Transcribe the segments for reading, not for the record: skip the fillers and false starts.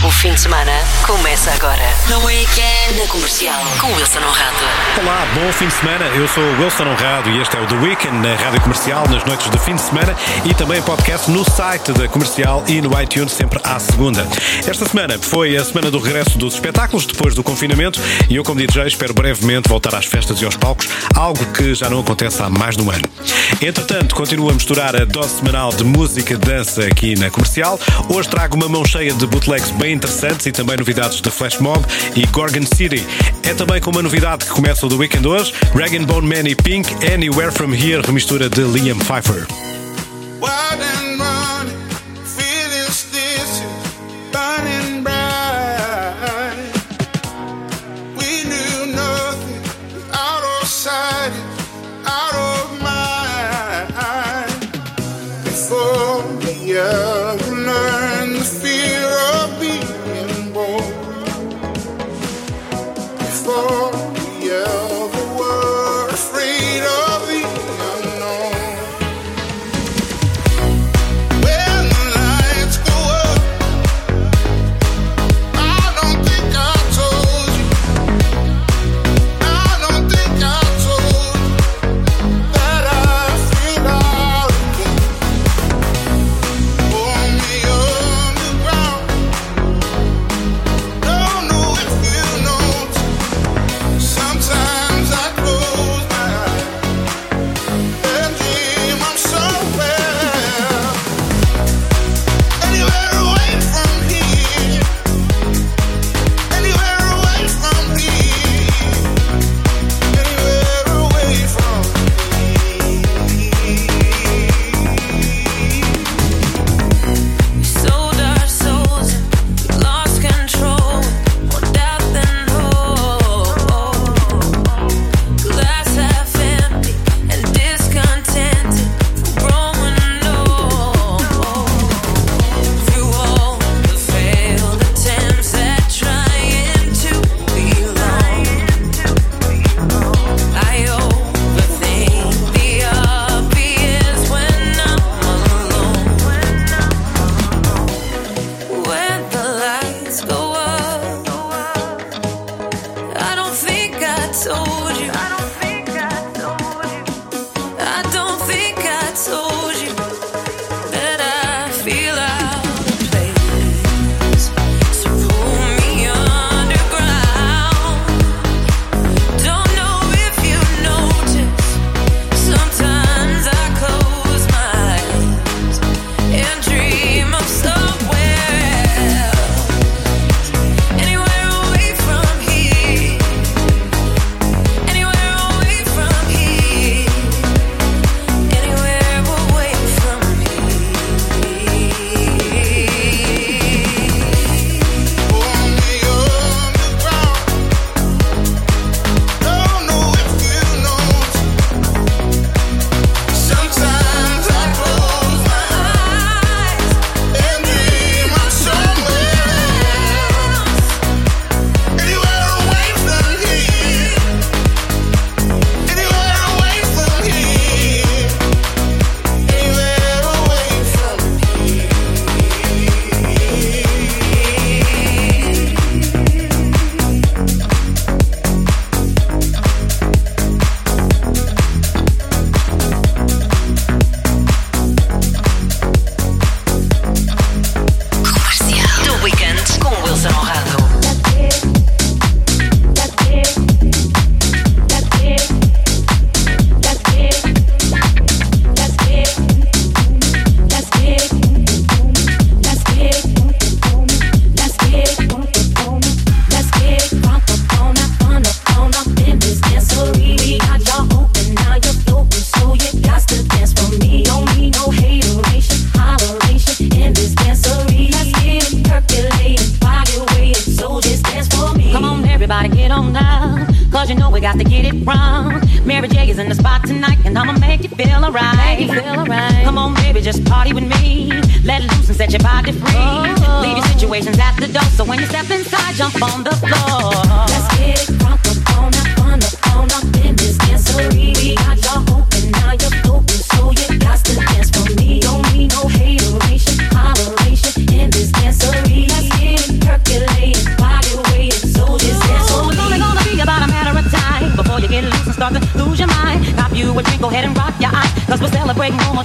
O fim de semana começa agora. No Weekend na Comercial, com Wilson Honrado. Olá, bom fim de semana. Eu sou o Wilson Honrado e este é o The Weekend na Rádio Comercial, nas noites de fim de semana e também podcast no site da Comercial e no iTunes, sempre à segunda. Esta semana foi a semana do regresso dos espetáculos depois do confinamento e eu, como DJ, espero brevemente voltar às festas e aos palcos, algo que já não acontece há mais de um ano. Entretanto, continuo a misturar a dose semanal de música e dança aqui na Comercial. Hoje trago uma mão cheia de bootlegs bem interessantes e também novidades de Flash Mob e Gorgon City. É também com uma novidade que começa o The Weekend hoje, Rag & Bone Man e Pink, Anywhere From Here, remistura de Liam Pfeiffer.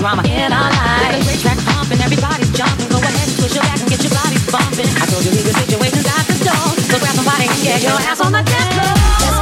drama in our lives. The great track pumping, everybody's jumping. Go ahead and twist your back and get your body bumping. I told you leave your situations at the door. So grab somebody and get your ass on the dance floor.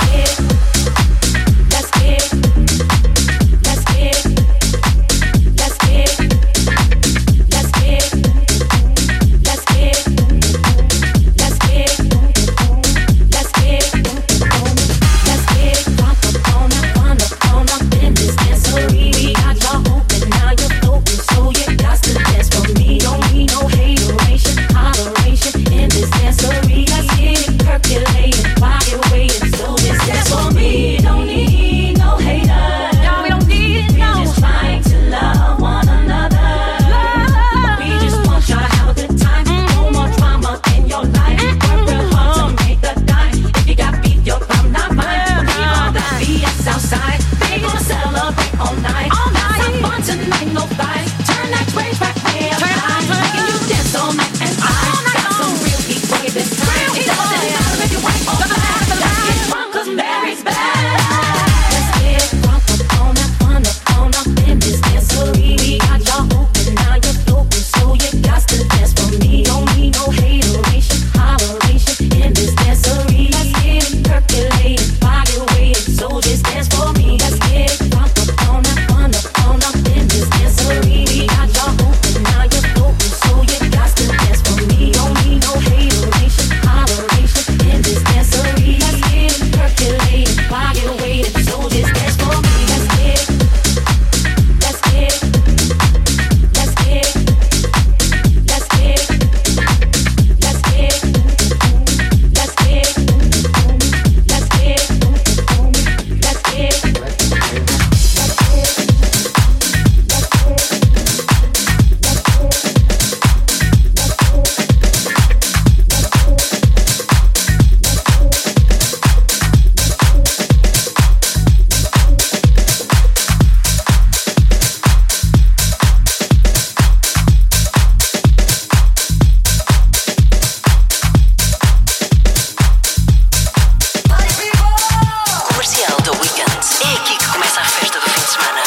Let's get it. Let's get it. Let's get it. Let's get it. Let's get it. Let's get it. Let's get it. Let's get it. Rock up in this dancery. We got y'all open, now you're open, so you got to dance for me. Don't need no hateration, holleration in this dancery. Let's get it percolating, body waiting, so just dance for me. Don't need no haters. No, we don't need it, no. We're just trying to love one another. We just want y'all to have a good time. No more drama in your life. Work real hard to make the dime. If you got beef, your problem not mine. Leave all that BS outside. They gonna celebrate all night. Have fun tonight, no fight. Turn that rage back way up high. Making you dance all night and I got some real heat for you this time. It doesn't matter if you white or black. Let's get drunk 'cause Mary's back. Let's get drunk up in this dancery. We got y'all open, now you're open, so you got to dance for me. Don't need no hateration, holleration in this dancery. Let's get it percolating, body waiting, so just dance for me. Let's get drunk up in this dancery. We got y'all open, now you're open, so you got to dance for me. Don't need no hateration, holleration in this dancery. Let's get it percolating, body waiting, so just dance for me. Let's get it. Let's get it. Let's get it. Let's get it. Let's get it. Let's get it. Let's get it. Let's get it. Comercial The Weekend. É aqui que começa a festa do fim de semana.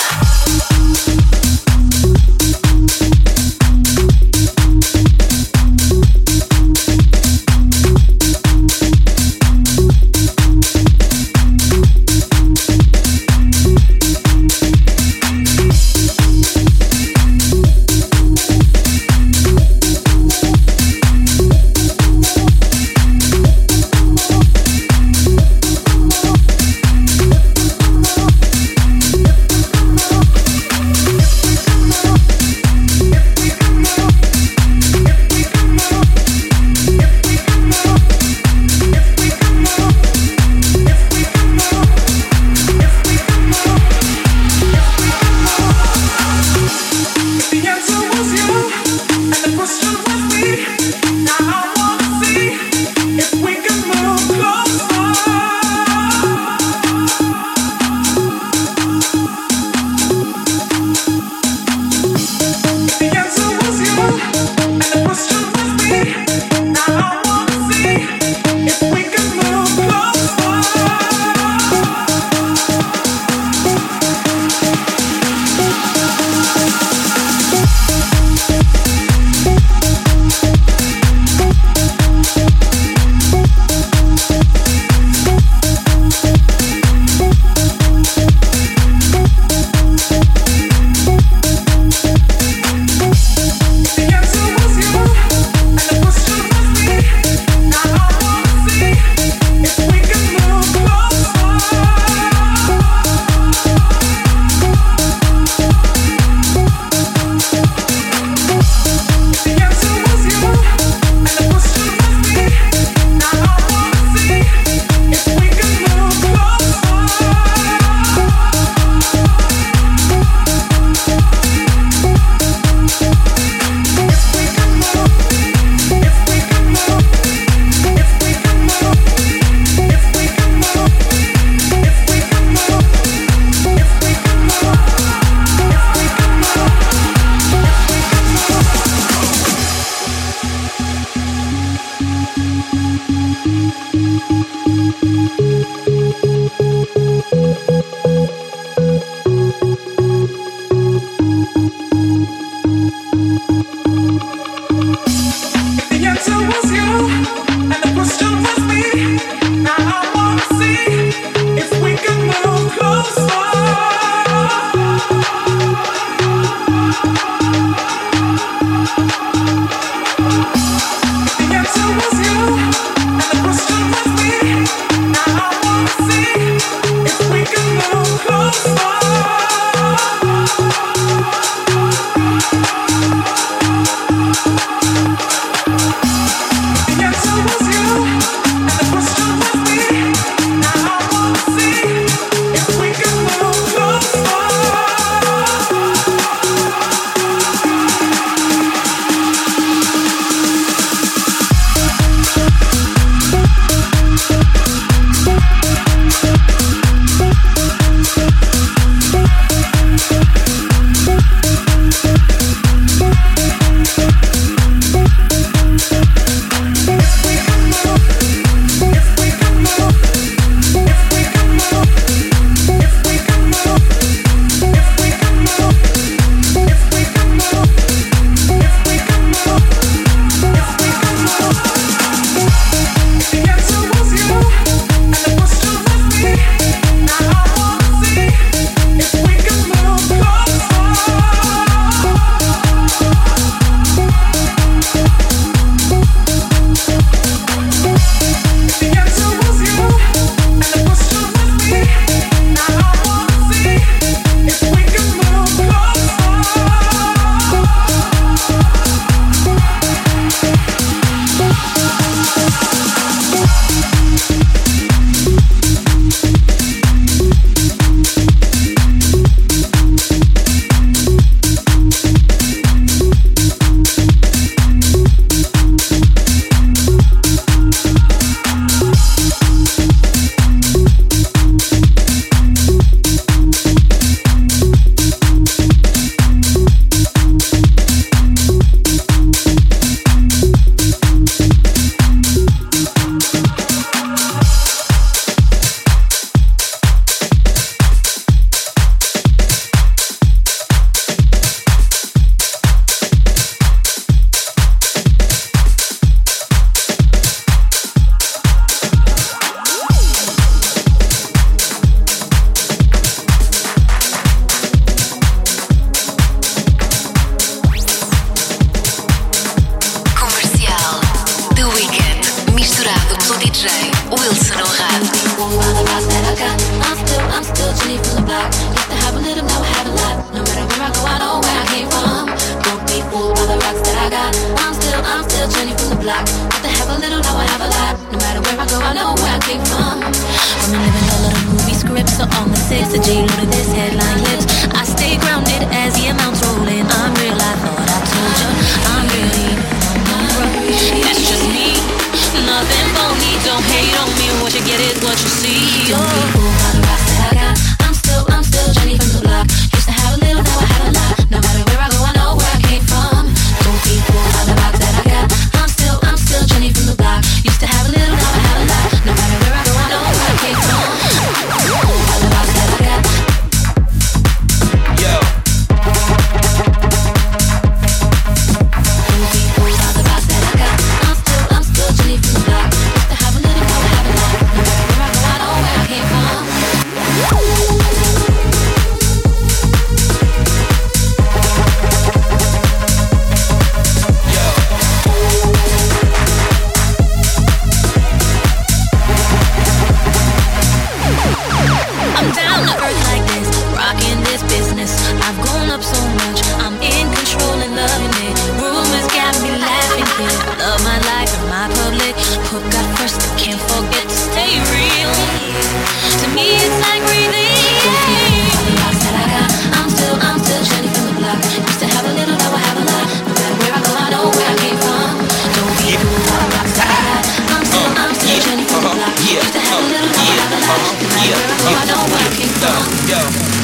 DJ Wilson Honrado. I'm still Jenny from the block. Used to have a little, now I have a lot. No matter where I go, I know where I came from. Don't be fooled by the rocks that I got. I'm still Jenny from the block. Used to have a little, now I have a lot. No matter where I go, I know where I came from. I'm living all of the movie scripts, so all mistakes to J-Lo to this headline lips. I stay grounded as the amounts rolling. I'm real, I thought I told you. I'm really that's just me. Nothing phony, don't hate on me. What you get is what you see. Don't be fooled by the rocks that I got. I'm still Jenny from the block. Used to have a little, now I have a lot. No matter where I go, I know where I came from. Don't be fooled by the rocks that I got. I'm still Jenny from the block. Used to have a little, now I have a lot. No matter where I go, I know where I came from. Fooled by the rocks that I got. Yo. Don't be fooled by the rocks that I got. I'm still Jenny from the block. Used to have a little, now I have a lot. No matter where I go, I know where I came from. I'm down to earth like this, rocking this business. I've grown up so much, I'm in control and loving it. Rumors got me laughing here. I love my life and my public. Put God first, I can't forget to stay real. To me it's like breathing. I'm still Jenny from the block. Used to have a little, now I have a lot. No matter where I go, I know where I came from. Don't be fooled by the rocks that I got. I'm still Jenny from the block. Used to have a little, now I have a lot. No matter where I go, I know where I came from. Yo.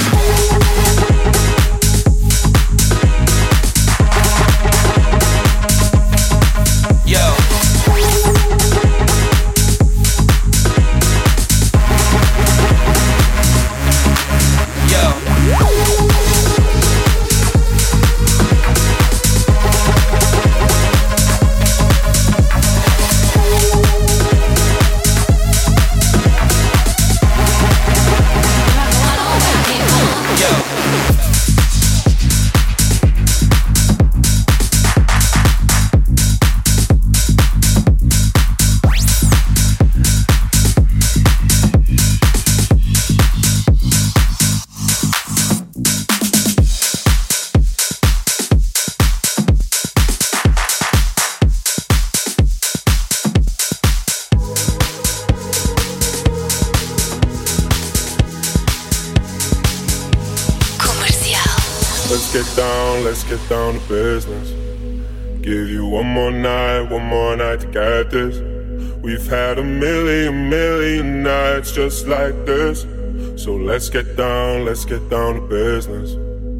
Let's get down to business. Give you one more night to get this. We've had a million nights just like this. So let's get down to business.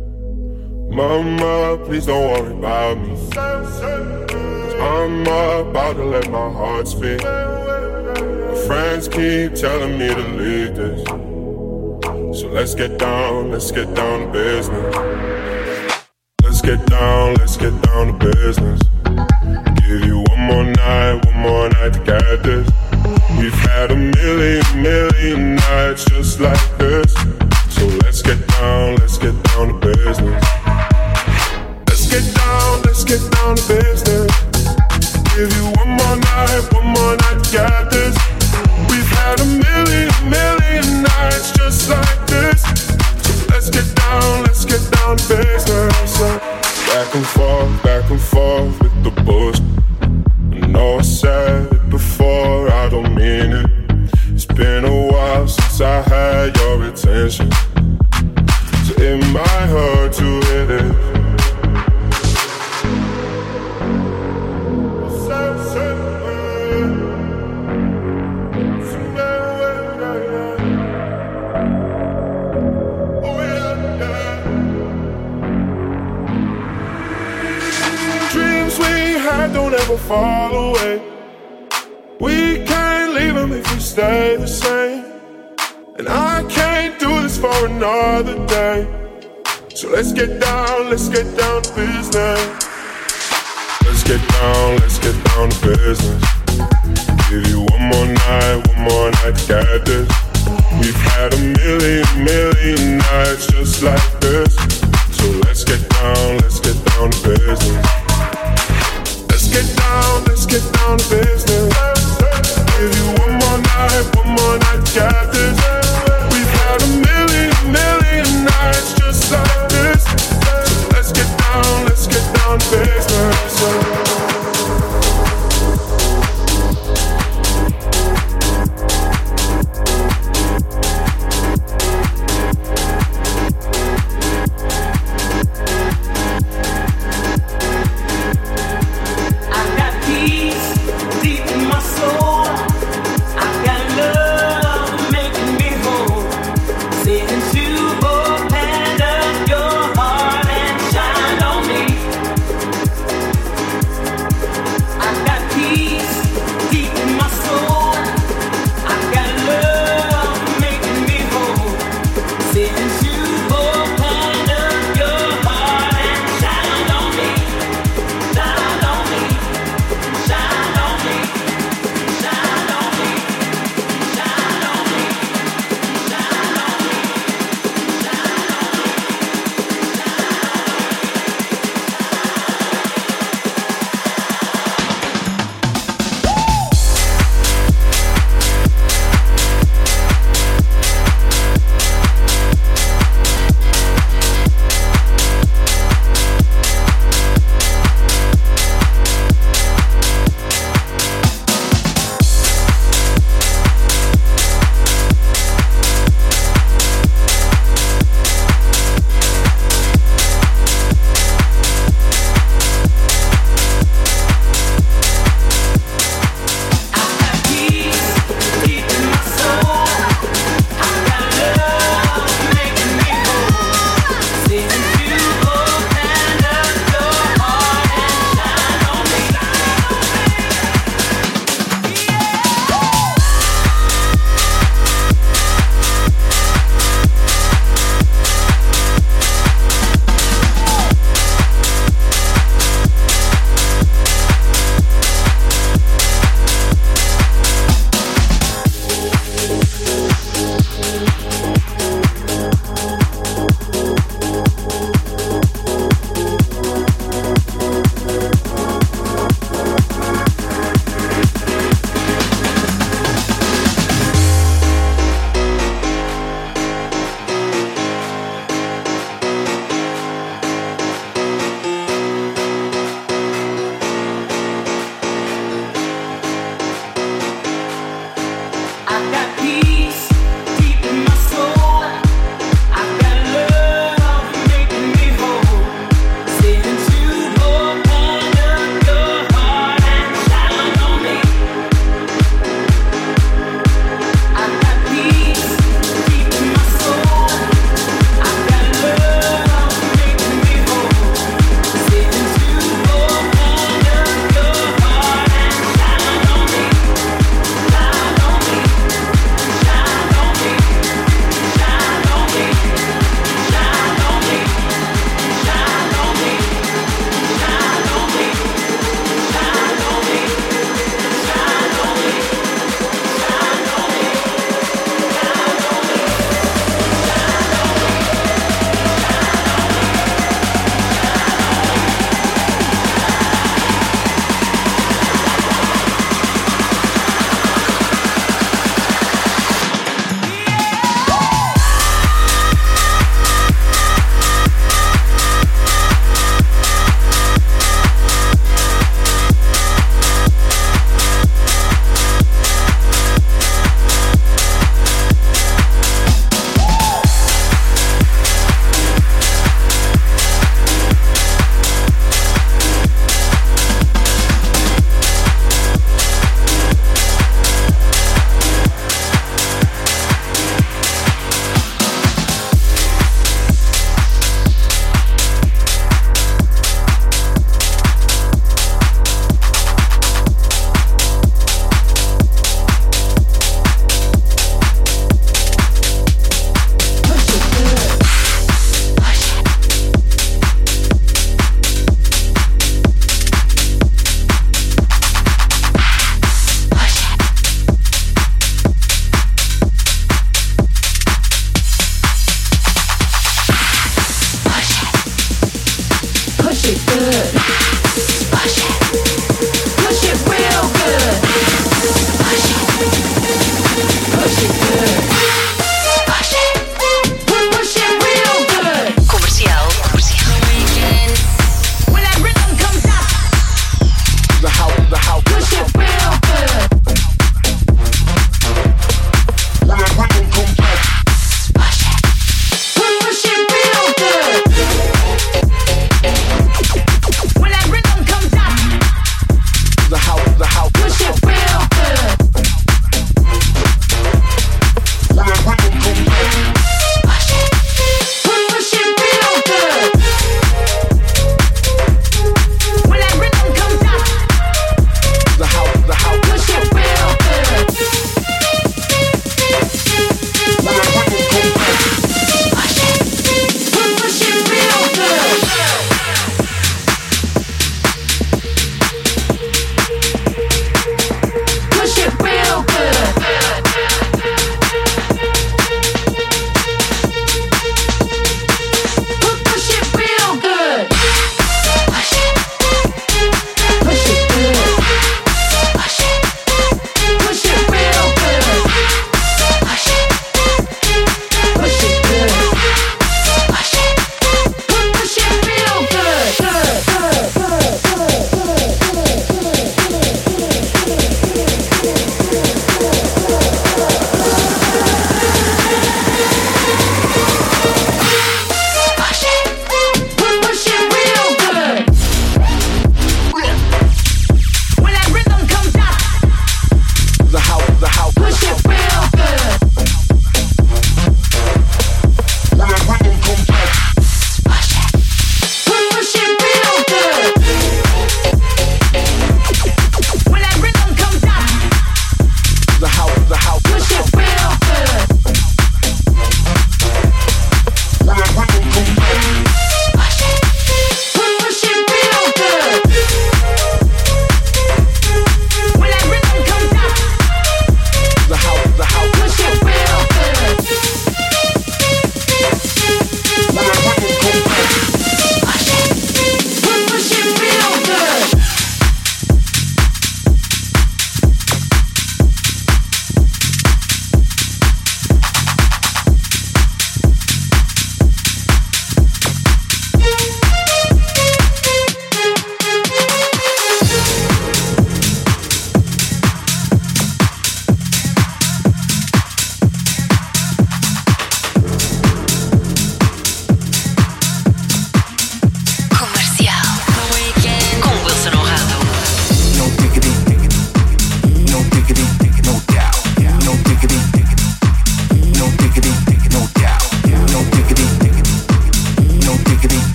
Mama, please don't worry about me, 'cause I'm about to let my heart speak. My friends keep telling me to leave this. So let's get down to business. Let's get down to business. Give you one more night to get this. We've had a million nights just like this. So let's get down to business. Let's get down to business. Give you one more night to get this. We've had a million nights just like this. So let's get down to business. Back and forth with the bullshit. I know I said it before, I don't mean it. It's been a while since I had your attention, so it might hurt to hit it. Don't ever fall away. We can't leave them if we stay the same. And I can't do this for another day. So let's get down to business. Let's get down to business. Give you one more night to get this. We've had a million nights just like this. So let's get down to business. Let's get down to business. Give you one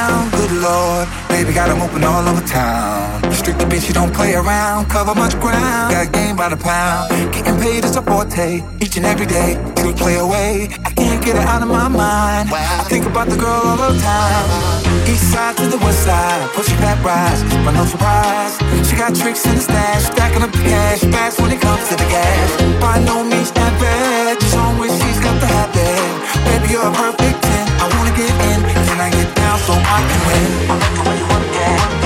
down, good lord. Baby got them open all over town. Strictly bitch, you don't play around. Cover much ground, got game by the pound. Getting paid is a forte, each and every day. True play away, I can't get it out of my mind. I think about the girl all the time. East side to the west side, pushing that rise, but no surprise. She got tricks in the stash, stacking up the cash, fast when it comes to the gas. By no means average, it's always she's got the habit. Baby, you're a perfect 10, I wanna get in. Can I get down so I can win? I like the way you work that.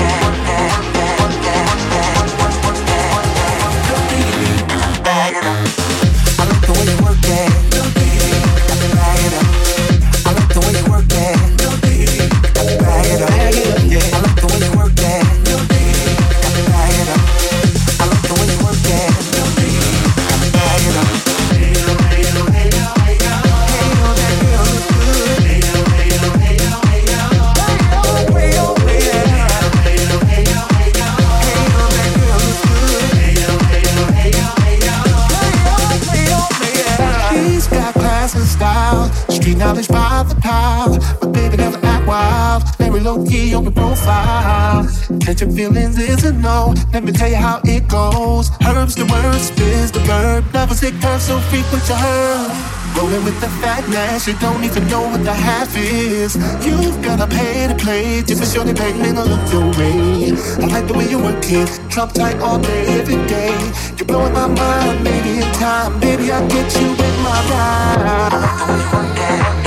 Bag it up. I like the way you work that. Bag it up. I like the way you work that. Bag it up. I like the way you work that. Bag it up. I like the way you work that. Bag it up. Hey, yo, that girl looks good. Hey, yo, she's got class and style, street knowledge by the pound, but baby never act wild. Very low key on the profile. Catching feelings is a no. Let me tell you how it goes. Herbs the word, spins the verb. Lovers it curves so frequent to her. Rolling with the fatness, you don't even know what the half is. You've gotta pay to play, just a shorty paying a look your way. I like the way you work it, trump tight all day, every day. You're blowing my mind, maybe in time, baby I'll get you in my ride. I like the way you work it.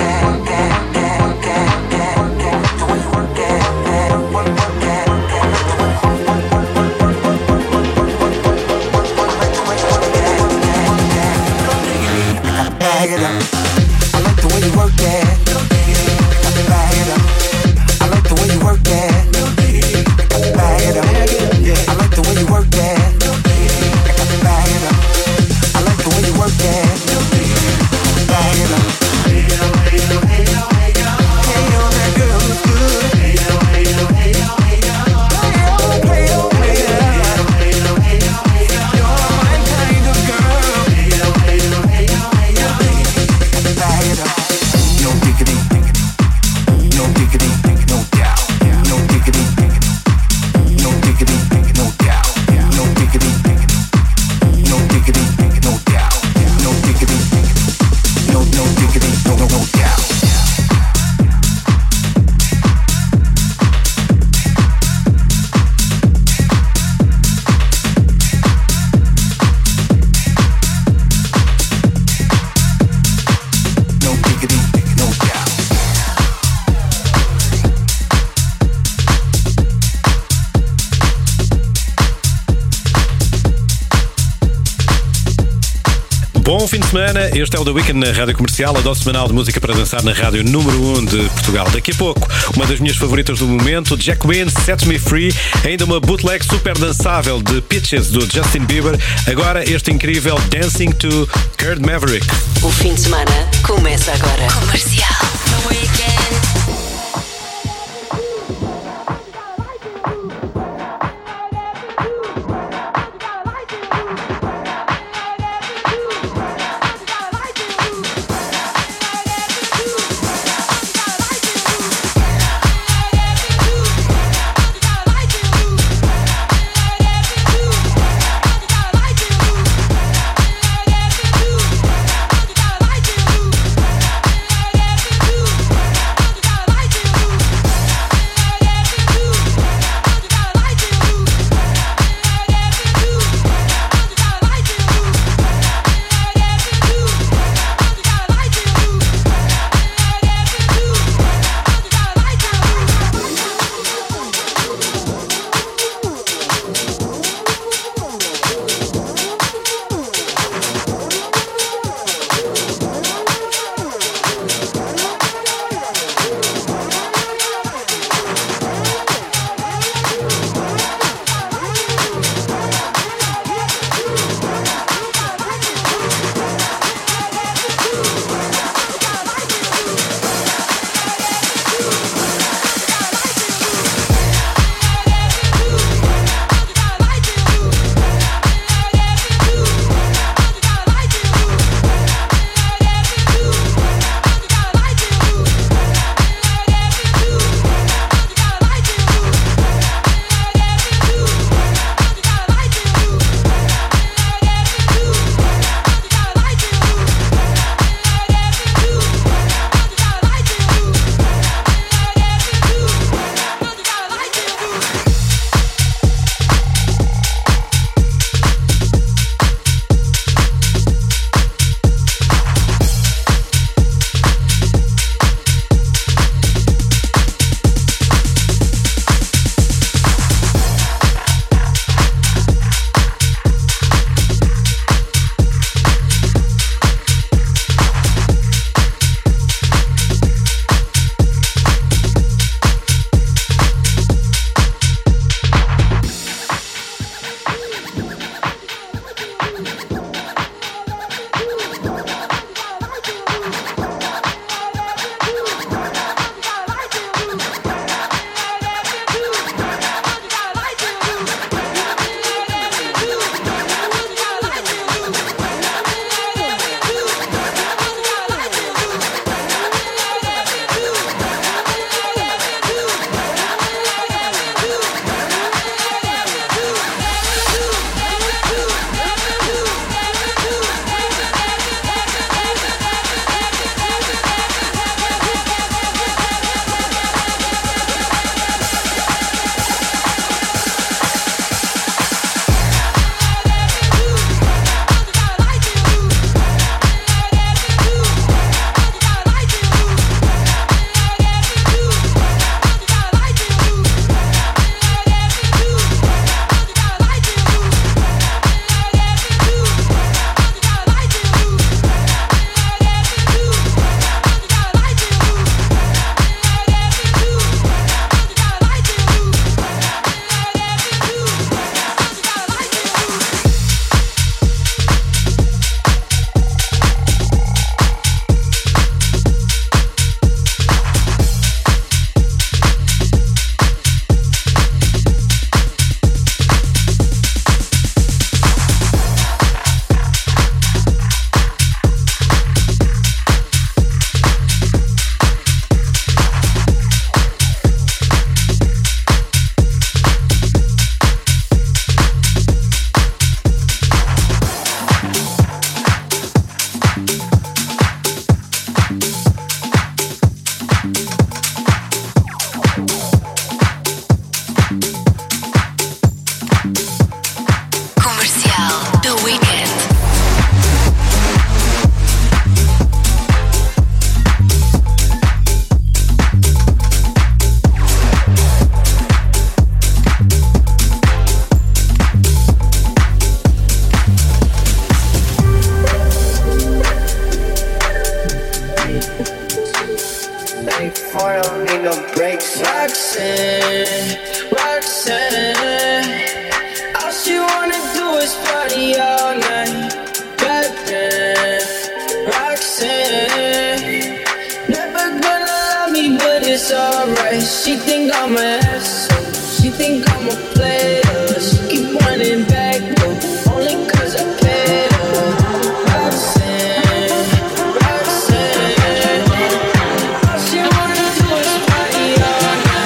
Bag it up. I like the way you work that. Bag it up. I like the way you work that. Bag it up. I like the way you work that. Bag it up. I like the way you work that. Bag it up. Hey yo, that girl looks good. Hey yo, you're my kind of girl. Bag it up. No diggity, no diggity, no doubt. No diggity, no diggity, no doubt. No diggity, no diggity, no doubt. No diggity, no diggity, no doubt. Bom fim de semana, este é o The Weekend na Rádio Comercial, a dose semanal de música para dançar na rádio número 1 de Portugal. Daqui a pouco, uma das minhas favoritas do momento, Jack Wynn, Set Me Free, ainda uma bootleg super dançável de Peaches do Justin Bieber, agora este incrível Dancing to Kurt Maverick. O fim de semana começa agora. Comercial. The Weekend. Like Roxanne. All she wanna do is party all night. Goddamn, Roxanne. Never gonna love me, but it's alright. She think I'm an asshole. She think I'm a player. She keep running back, though, only 'cause I paid her. Roxanne, Roxanne. All she wanna do is party all night.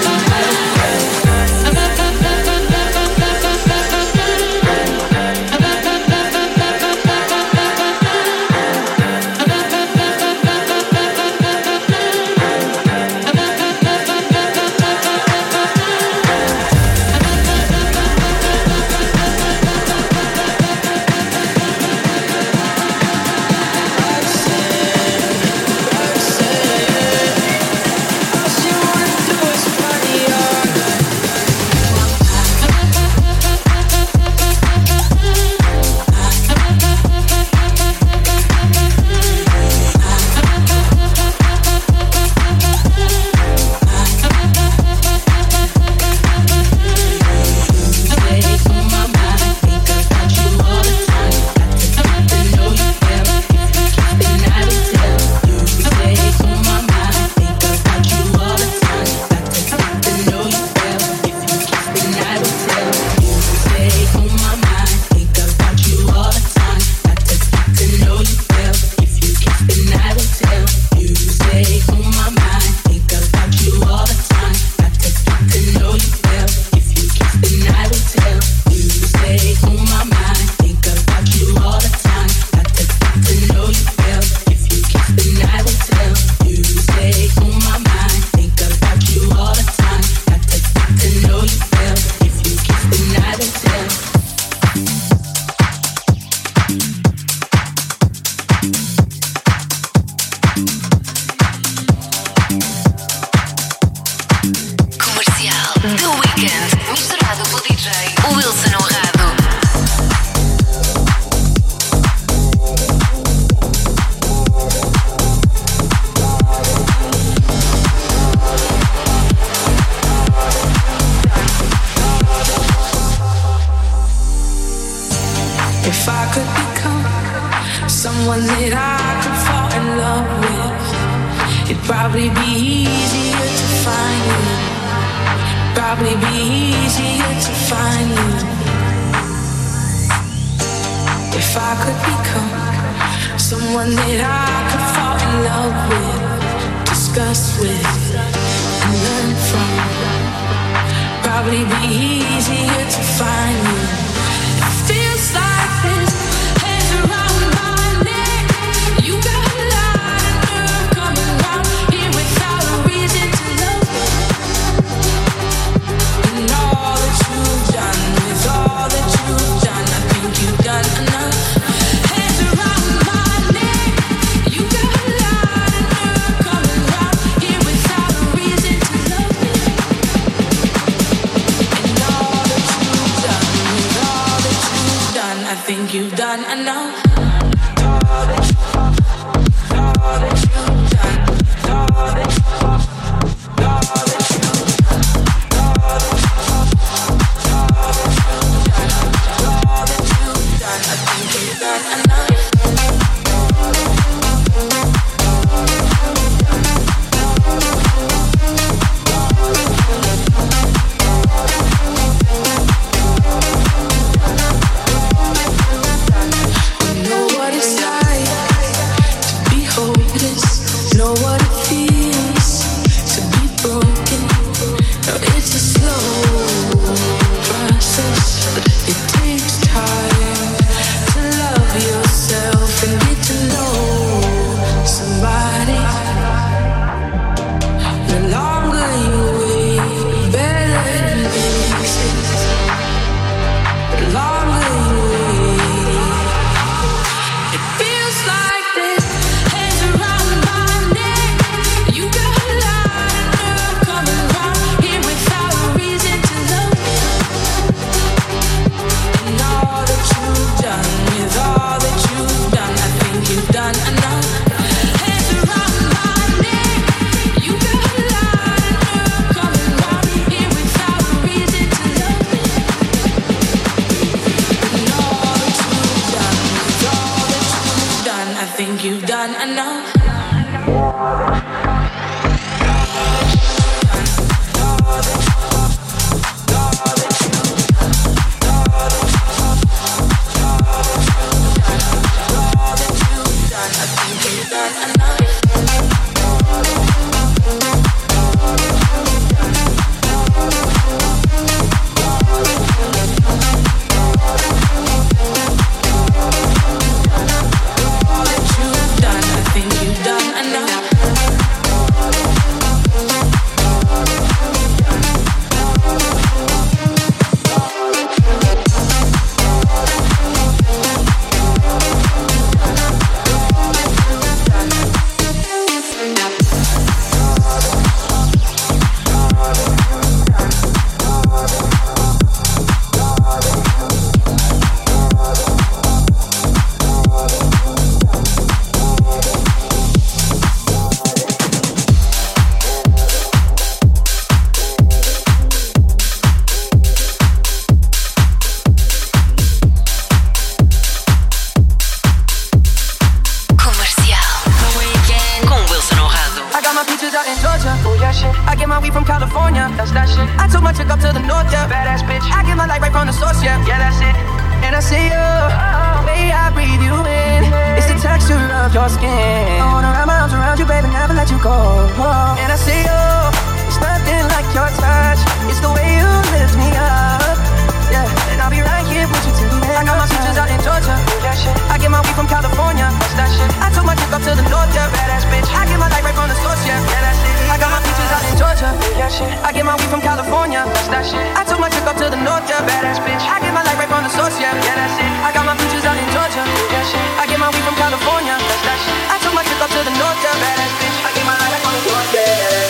north, yeah. Badass bitch. I get my light right from the source, yeah. Yeah, that's it. And I see you, the way I breathe you in. It's the texture of your skin. I wanna wrap my arms around you, baby, never let you go. And I see you, it's nothing like your touch. It's the way you lift me up, yeah. And I'll be right here with you till the end. I got my features out in Georgia, yeah, shit. I get my weed from California, that's that shit. I took my trip up to the north, yeah, badass bitch. I get my light right from the source, yeah, yeah, that's it. I got my features out in Georgia, yeah, shit. I get my weed from California, that's that shit. I took my trip up to the north, yeah, badass bitch. I get my light right from the source, yeah, yeah, that's it. I got my features out in Georgia, yeah, shit. I get my weed from California, that's that shit. I took my trip up to the north, yeah, badass bitch. I get my light right from the source, yeah.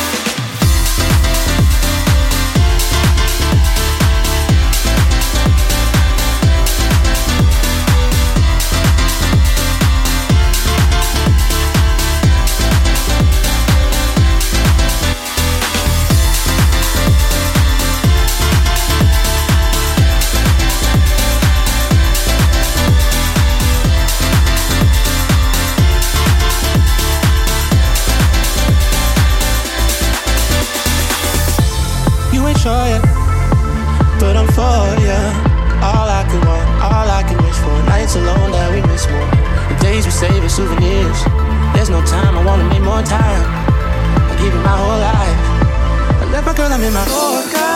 But I'm for ya. All I could want, all I can wish for. Nights alone that we miss more. The days we save as souvenirs. There's no time, I wanna make more time. I give you my whole life. I left my girl, I'm in my Yorker.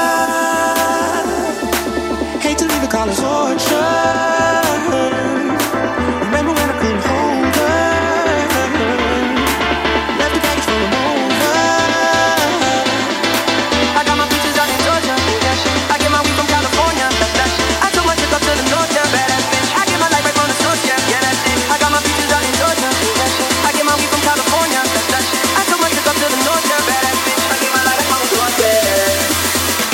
Hate to leave it, call it torture. Remember when I couldn't hold her? Left the baggage full of over. I got my features out in Georgia, yeah, shit. I get my weed from California, that's that shit. I took my trip up to the north, yeah, badass bitch. I get my light right from the source, yeah, yeah, that's it. I got my features out in Georgia, yeah, shit. I get my weed from California, that's that shit. I took my trip up to the north, yeah, badass bitch. I get my light right from the source, yeah.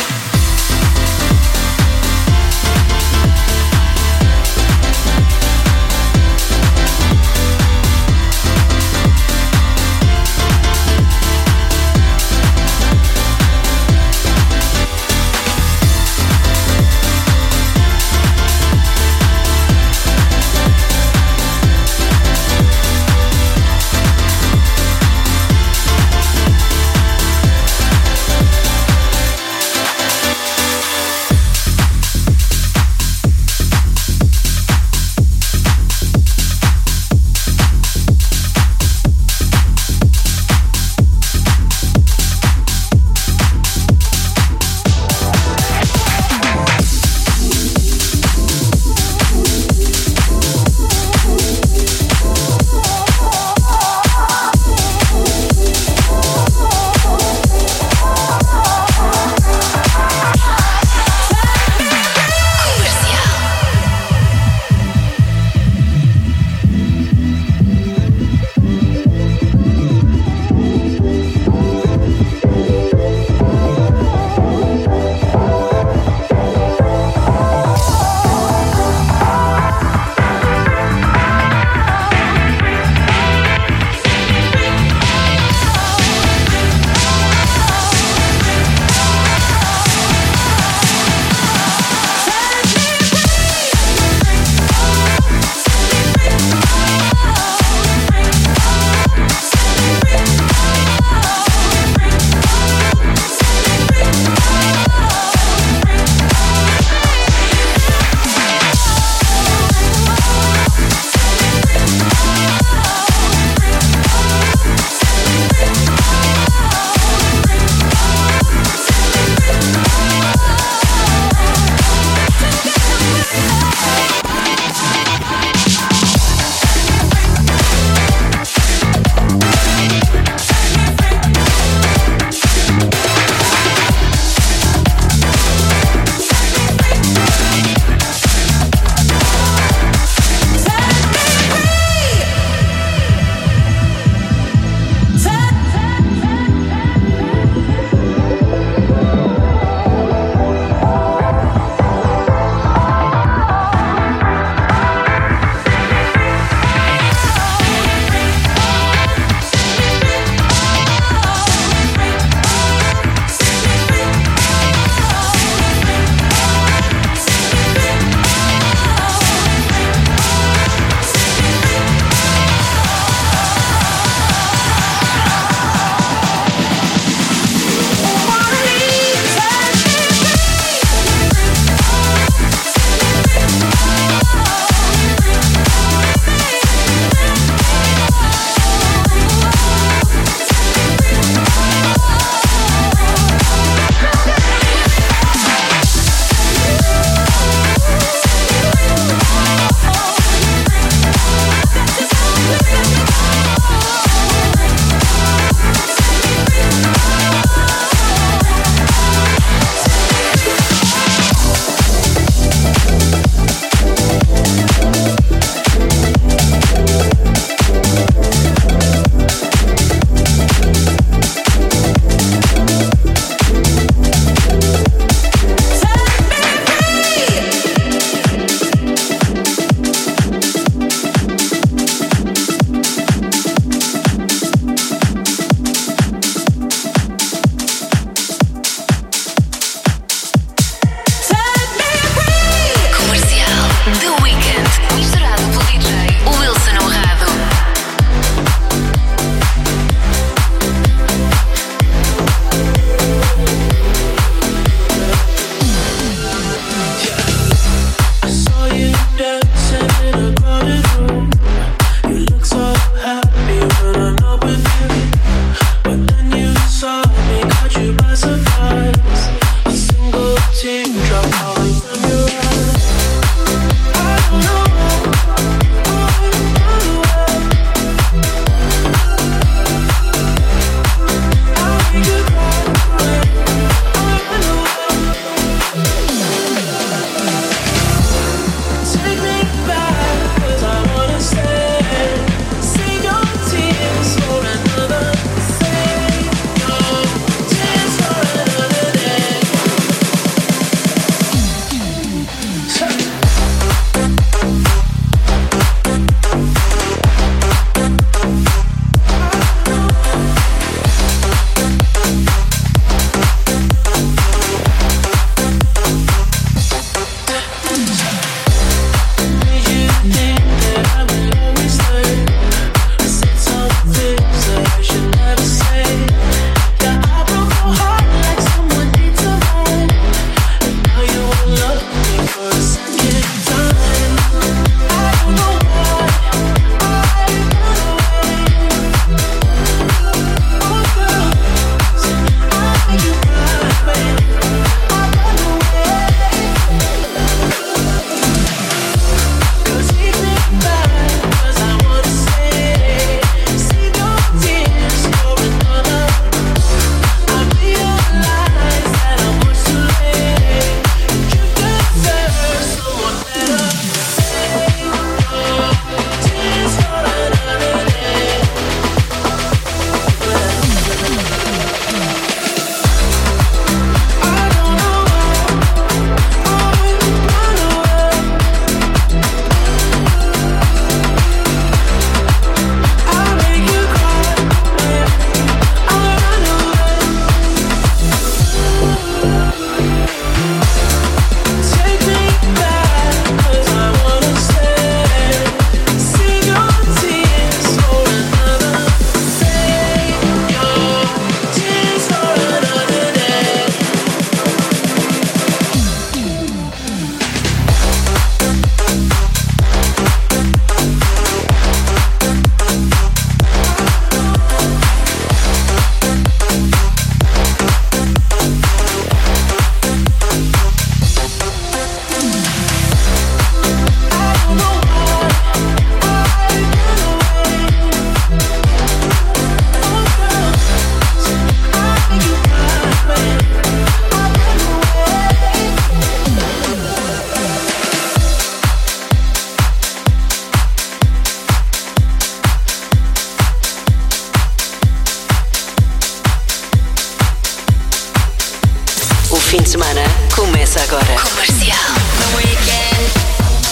semana começa agora. Comercial. The Weekend.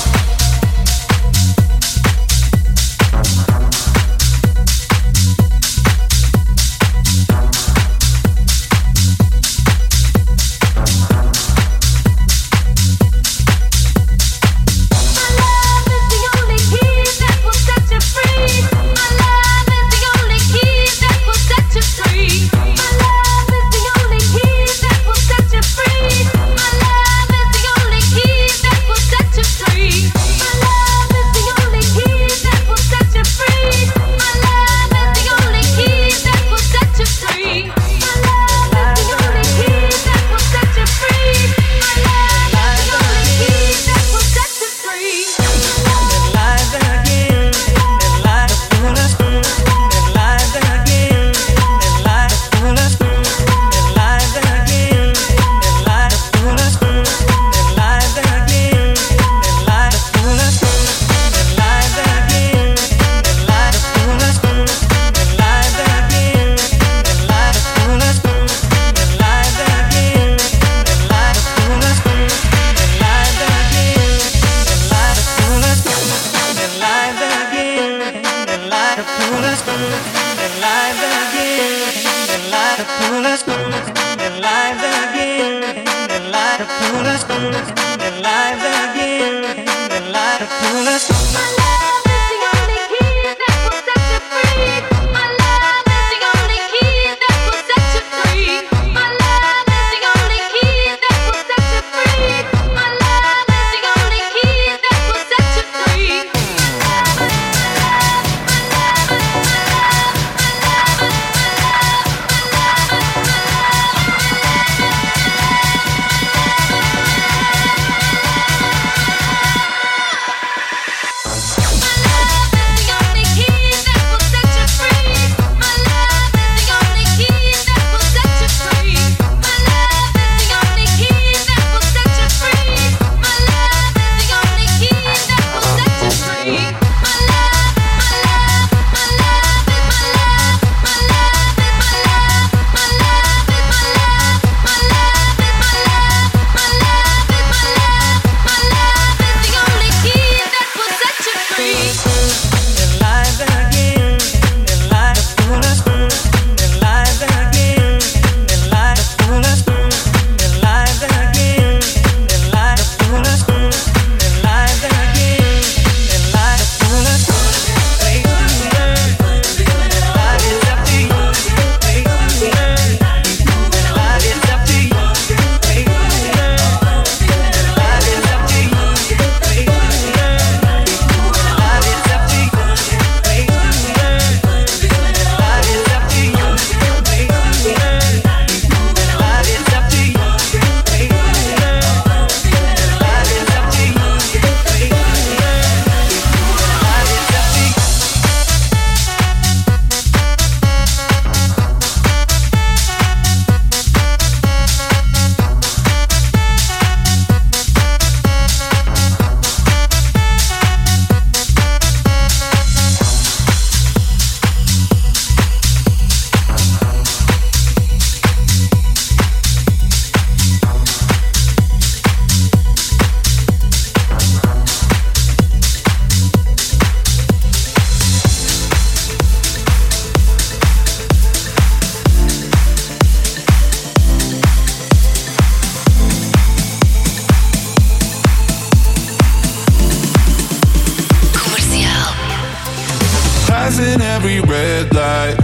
Passing every red light,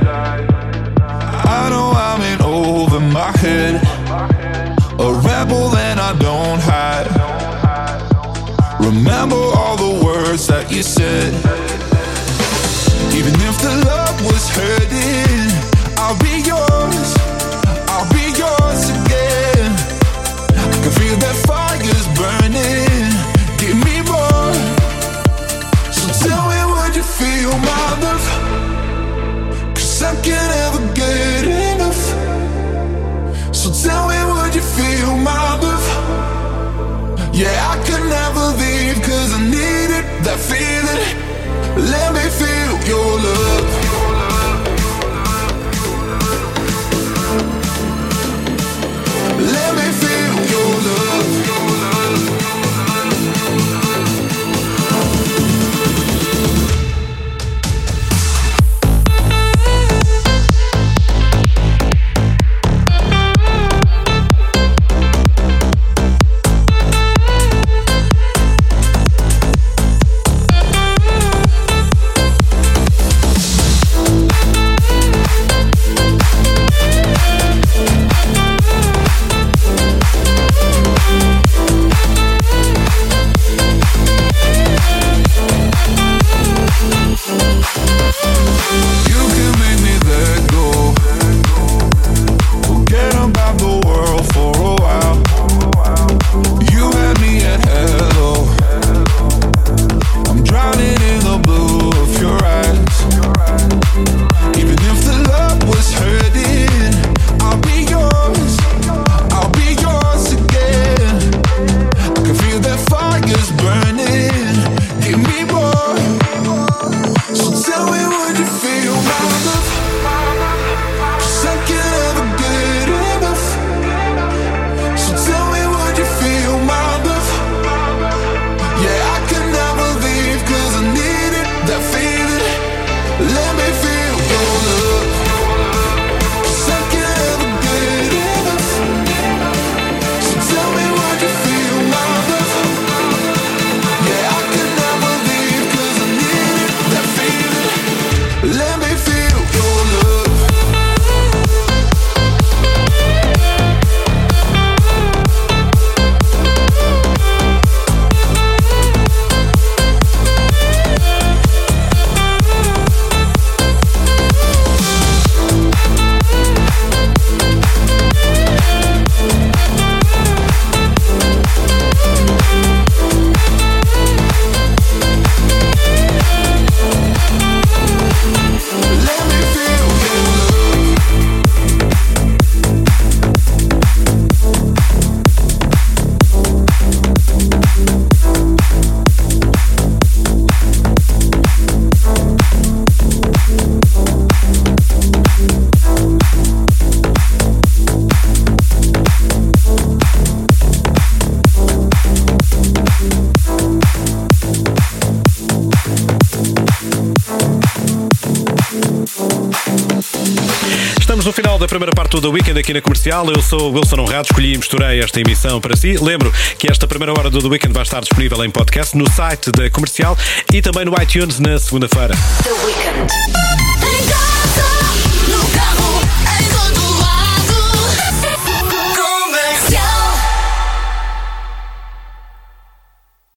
I know I'm in over my head, a rebel and I don't hide. Remember all the words that you said. Even if the love was hurting, I'll be yours, I'll be yours again. I can feel that fire's burning, give me more. So tell me, would you feel my love? 'Cause I can't ever get enough. So tell me, would you feel my love? Yeah, I could never leave 'cause I needed that feeling. Let me feel your love. Let me feel Chegamos no final da primeira parte do The Weekend aqui na Comercial. Eu sou o Wilson Honrado, escolhi e misturei esta emissão para si. Lembro que esta primeira hora do The Weekend vai estar disponível em podcast no site da Comercial e também no iTunes na segunda-feira. The Weekend.